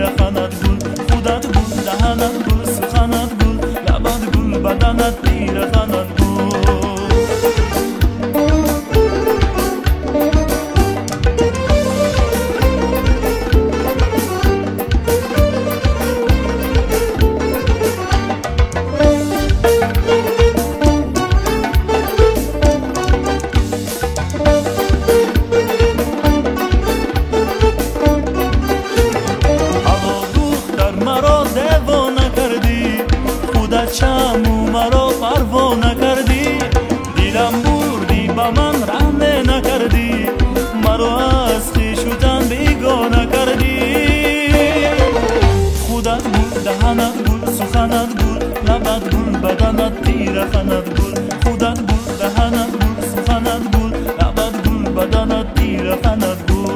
پیرهنت گل، خودت گل، دهنت گل، سخنت گل، لبت گل، بدنت پیرهنت گل. چمو مرا پروا نکردی، دیلم بردی با من رحم نکردی، مرا از خویشتن بیگانه کردی. خودت گل، دهنت گل، سخنت گل، لبت گل، بدنت پیرهنت گل، خودت گل، دهنت گل، سخنت گل، لبت گل، بدنت پیرهنت گل.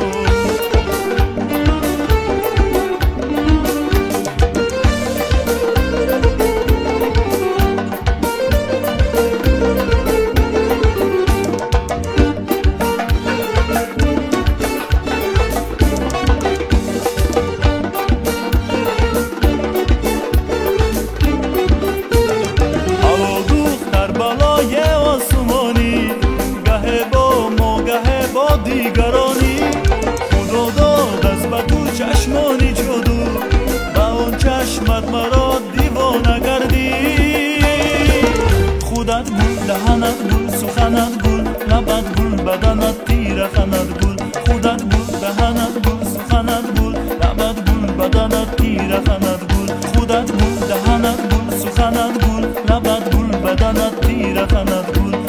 دیگرانی خدا داد از بدو چشمانی جادو، با اون چشمت مرا دیوانه کردی. خودت گل، دهنت گل، سخنت گل، لبت گل، بدنت پیرهنت گل، خودت گل، دهنت گل، سخنت گل، لبت گل، بدنت پیرهنت گل، خودت گل، دهنت گل، سخنت گل، لبت گل، بدنت پیرهنت گل.